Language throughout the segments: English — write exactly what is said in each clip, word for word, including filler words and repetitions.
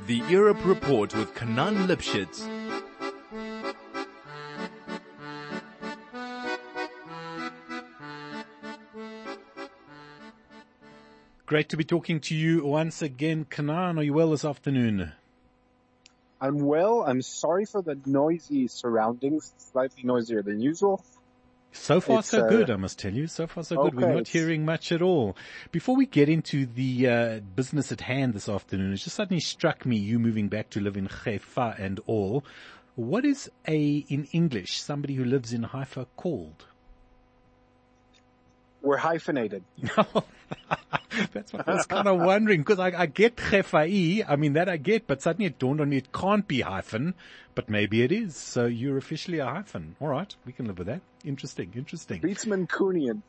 The Europe Report with Kanan Lipschitz. Great to be talking to you once again, Kanan. Are you well this afternoon? I'm well. I'm sorry for the noisy surroundings, slightly noisier than usual. So far, It's, so uh, good, I must tell you. So far, so good. okay, We're not it's- hearing much at all. Before we get into the uh, business at hand this afternoon, it just suddenly struck me, you moving back to live in Haifa and all. What is a, in English, somebody who lives in Haifa called? We're hyphenated. That's what I was kind of wondering, because I, I get Haifa'i, I mean that I get, but suddenly it dawned on me it can't be hyphen, but maybe it is. So you're officially a hyphen. All right, we can live with that. Interesting, interesting. Beatsman Kunian.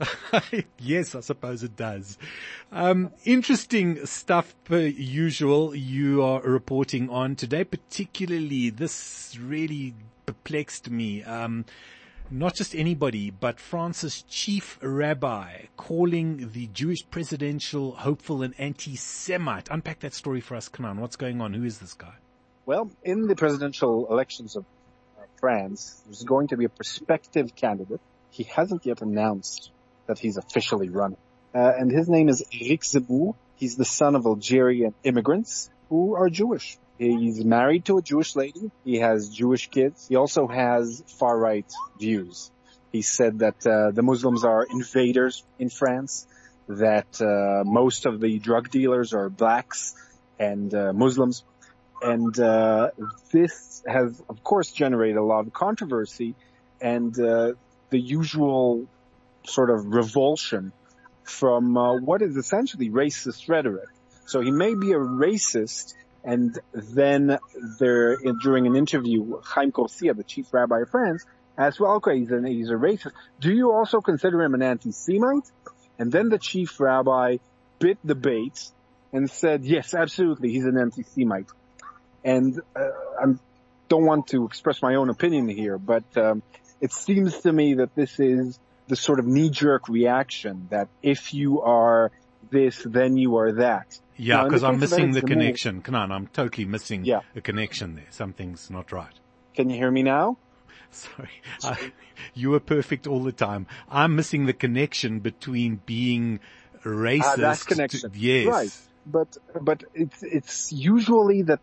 Yes, I suppose it does. Um, interesting stuff per usual you are reporting on today, particularly this really perplexed me. Um, Not just anybody, but France's chief rabbi calling the Jewish presidential hopeful an anti-Semite. Unpack that story for us, Kanan. What's going on? Who is this guy? Well, in the presidential elections of uh, France, there's going to be a prospective candidate. He hasn't yet announced that he's officially running. Uh, and his name is Eric Zemmour. He's the son of Algerian immigrants who are Jewish. He's married to a Jewish lady. He has Jewish kids. He also has far-right views. He said that uh, the Muslims are invaders in France, that uh, most of the drug dealers are blacks and uh, Muslims. And uh, this has, of course, generated a lot of controversy and uh, the usual sort of revulsion from uh, what is essentially racist rhetoric. So he may be a racist. And then there, during an interview, Chaim Corsia, the chief rabbi of France, asked, well, okay, he's a, he's a racist. Do you also consider him an anti-Semite? And then the chief rabbi bit the bait and said, yes, absolutely, he's an anti-Semite. And uh, I don't want to express my own opinion here, but um, it seems to me that this is the sort of knee-jerk reaction that if you are this, then you are that. Yeah, because I'm missing the Zemmour, connection. Kanan, I'm totally missing yeah. a connection there. Something's not right. Can you hear me now? Sorry. I, you were perfect all the time. I'm missing the connection between being racist. Ah, that's connection. To, yes. Right. But, but it's, it's usually that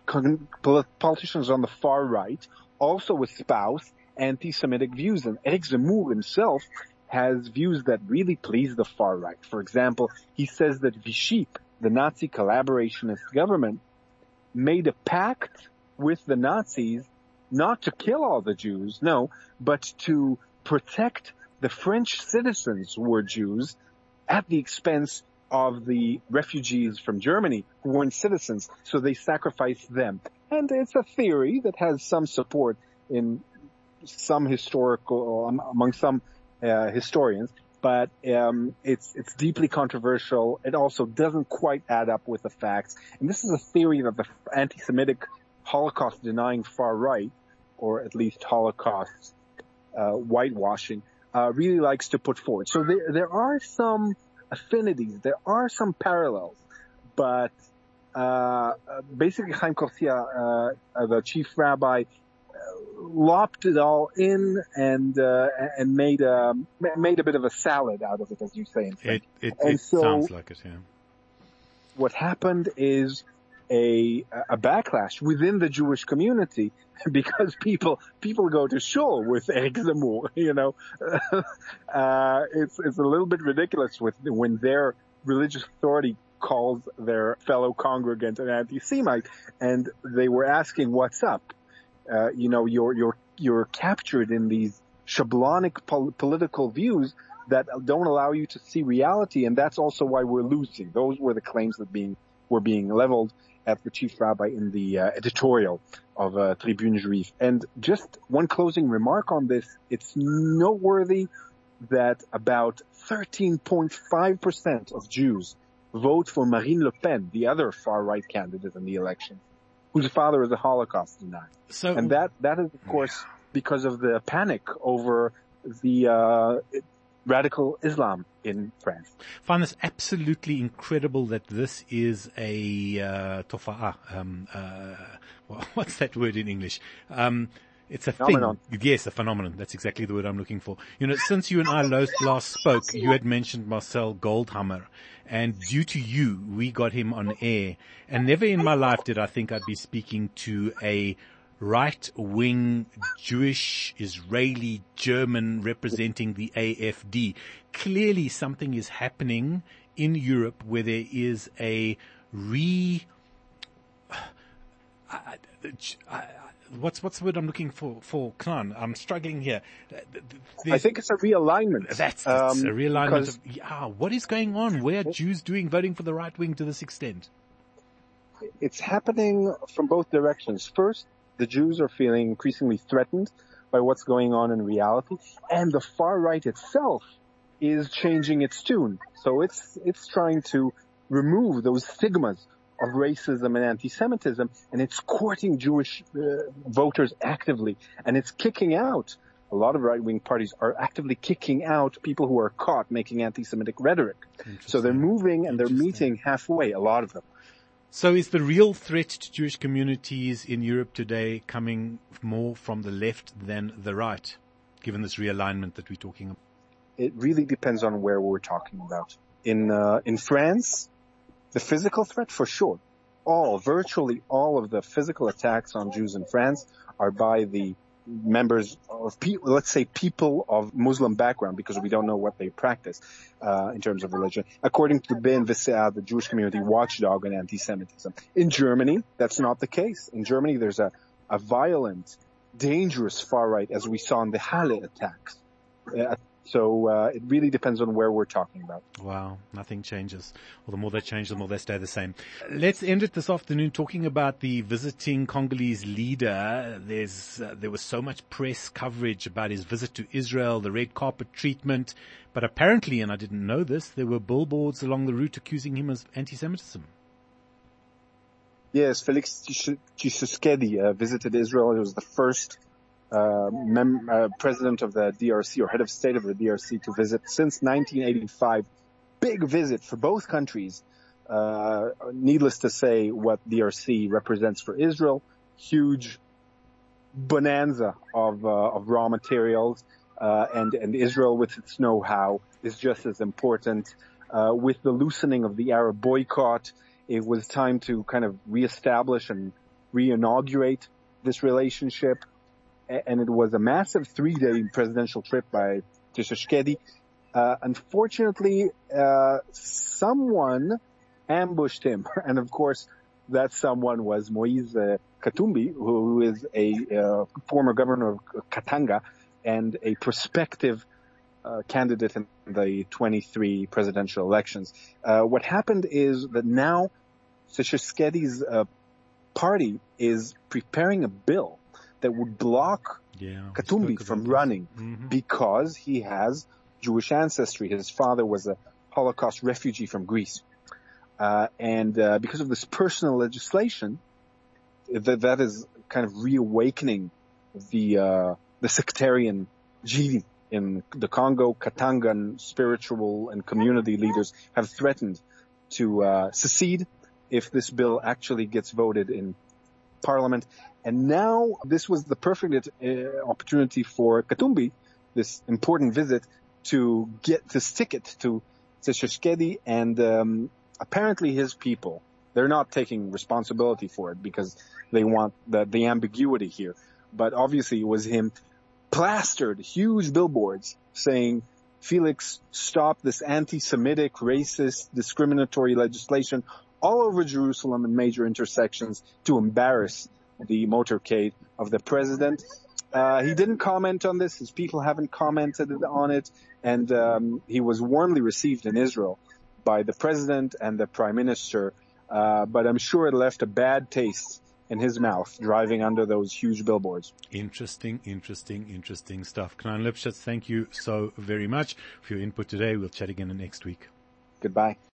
politicians on the far right also espouse anti-Semitic views. And Eric Zemmour himself has views that really please the far right. For example, he says that Vichy, the Nazi collaborationist government, made a pact with the Nazis not to kill all the Jews, no, but to protect the French citizens who were Jews at the expense of the refugees from Germany who weren't citizens, so they sacrificed them. And it's a theory that has some support in some historical, among some uh, historians. But um, it's it's deeply controversial. It also doesn't quite add up with the facts. And this is a theory that the anti-Semitic Holocaust-denying far right, or at least Holocaust uh, whitewashing, uh, really likes to put forward. So there there are some affinities, there are some parallels, but uh, basically Chaim Corsia, uh, the chief rabbi, lopped it all in and uh, and made a made a bit of a salad out of it, as you say in French. It, it, and it so sounds like it, yeah. What happened is a a backlash within the Jewish community because people people go to shul with Eric Zemmour. You know, uh, it's it's a little bit ridiculous with when their religious authority calls their fellow congregant an anti-Semite, and they were asking, "What's up?" Uh, you know, you're, you're, you're captured in these schablonic pol- political views that don't allow you to see reality. And that's also why we're losing. Those were the claims that being, were being leveled at the chief rabbi in the uh, editorial of uh, Tribune Juive. And just one closing remark on this. It's noteworthy that about thirteen point five percent of Jews vote for Marine Le Pen, the other far-right candidate in the election, whose father is a Holocaust denier. So, and that, that is, of course, because of the panic over the, uh, radical Islam in France. I find this absolutely incredible that this is a uh, tofa'ah. Um, uh, what's that word in English? Um, It's a Phenomenon. thing. Yes, a phenomenon. That's exactly the word I'm looking for. You know, since you and I last, last spoke, you had mentioned Marcel Goldhammer. And due to you, we got him on air. And never in my life did I think I'd be speaking to a right-wing Jewish, Israeli, German representing the A F D. Clearly something is happening in Europe where there is a re... I, I, What's what's the word I'm looking for? For Knan, I'm struggling here. There's, I think it's a realignment. That's, that's um, a realignment. Of, yeah, what is going on? Where are Jews doing voting for the right wing to this extent? It's happening from both directions. First, the Jews are feeling increasingly threatened by what's going on in reality, and the far right itself is changing its tune. So it's it's trying to remove those stigmas of racism and anti-Semitism, and it's courting Jewish uh, voters actively, and it's kicking out. A lot of right-wing parties are actively kicking out people who are caught making anti-Semitic rhetoric. So they're moving and they're meeting halfway, a lot of them. So is the real threat to Jewish communities in Europe today coming more from the left than the right, given this realignment that we're talking about? It really depends on where we're talking about. In uh, in France, the physical threat, for sure. All, virtually all of the physical attacks on Jews in France are by the members of, people, let's say, people of Muslim background, because we don't know what they practice uh, in terms of religion. According to the B N V C A, the Jewish community watchdog on anti-Semitism. In Germany, that's not the case. In Germany, there's a, a violent, dangerous far right, as we saw in the Halle attacks. Uh, So uh, it really depends on where we're talking about. Wow, nothing changes. Well, the more they change, the more they stay the same. Let's end it this afternoon talking about the visiting Congolese leader. There's uh, there was so much press coverage about his visit to Israel, the red carpet treatment, but apparently, and I didn't know this, there were billboards along the route accusing him of anti-Semitism. Yes, Felix Tshisekedi uh, visited Israel. It was the first Uh, mem- uh, president of the D R C, or head of state of the D R C, to visit since nineteen eighty-five. Big visit for both countries. Uh, needless to say what D R C represents for Israel. Huge bonanza of, uh, of raw materials, uh, and, and Israel with its know-how is just as important. Uh, with the loosening of the Arab boycott, it was time to kind of reestablish and re-inaugurate this relationship. And it was a massive three-day presidential trip by Tshisekedi. Uh, unfortunately, uh, someone ambushed him. And of course, that someone was Moise uh, Katumbi, who is a uh, former governor of Katanga and a prospective uh, candidate in the twenty-three presidential elections. Uh, what happened is that now Tshisekedi's uh, party is preparing a bill that would block yeah, Katumbi from running mm-hmm. because he has Jewish ancestry. His father was a Holocaust refugee from Greece. Uh, and uh, because of this personal legislation, that, that is kind of reawakening the uh, the sectarian gene in the Congo. Katangan spiritual and community leaders have threatened to uh, secede if this bill actually gets voted in Parliament. And now this was the perfect uh, opportunity for Katumbi, this important visit, to get to stick it to Tshisekedi and um, apparently his people. They're not taking responsibility for it because they want the, the ambiguity here. But obviously it was him plastered huge billboards saying, Felix, stop this anti-Semitic, racist, discriminatory legislation all over Jerusalem and major intersections to embarrass the motorcade of the president. Uh, he didn't comment on this. His people haven't commented on it. And um, he was warmly received in Israel by the president and the prime minister. Uh, but I'm sure it left a bad taste in his mouth driving under those huge billboards. Interesting, interesting, interesting stuff. Knan Lipschutz, thank you so very much for your input today. We'll chat again next week. Goodbye.